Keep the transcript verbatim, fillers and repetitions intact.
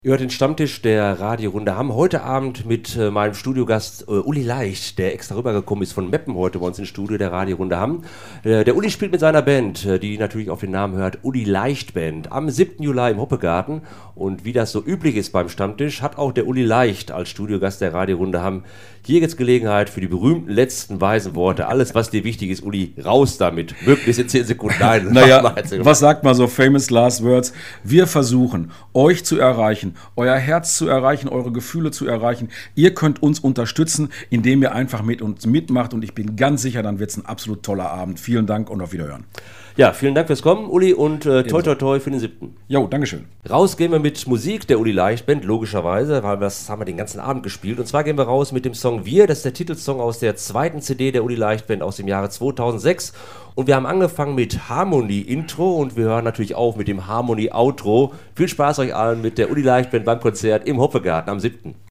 Ihr hört den Stammtisch der Radiorunde Hamm. Heute Abend mit äh, meinem Studiogast äh, Uli Leicht, der extra rübergekommen ist von Meppen heute bei uns ins Studio der Radiorunde Hamm. Äh, der Uli spielt mit seiner Band, äh, die natürlich auf den Namen hört, Uli Leicht Band, am siebten Juli im Hoppegarten. Und wie das so üblich ist beim Stammtisch, hat auch der Uli Leicht als Studiogast der Radiorunde Hamm hier jetzt Gelegenheit für die berühmten letzten weisen Worte. Alles, was dir wichtig ist, Uli, raus damit. Möglichst in zehn Sekunden. Nein. Naja, was sagt man so, famous last words? Wir versuchen, euch zu erreichen, euer Herz zu erreichen, eure Gefühle zu erreichen. Ihr könnt uns unterstützen, indem ihr einfach mit uns mitmacht. Und ich bin ganz sicher, dann wird es ein absolut toller Abend. Vielen Dank und auf Wiederhören. Ja, vielen Dank fürs Kommen, Uli, und äh, toi toi toi für den siebten. Jo, Dankeschön. Raus gehen wir mit Musik der Uli Leicht Band, logischerweise, weil das haben wir den ganzen Abend gespielt. Und zwar gehen wir raus mit dem Song Wir, das ist der Titelsong aus der zweiten C D der Uli Leicht Band aus dem Jahre zweitausendsechs. Und wir haben angefangen mit Harmony Intro und wir hören natürlich auf mit dem Harmony Outro. Viel Spaß euch allen mit der Uli Leicht Band beim Konzert im Hoppegarten am siebten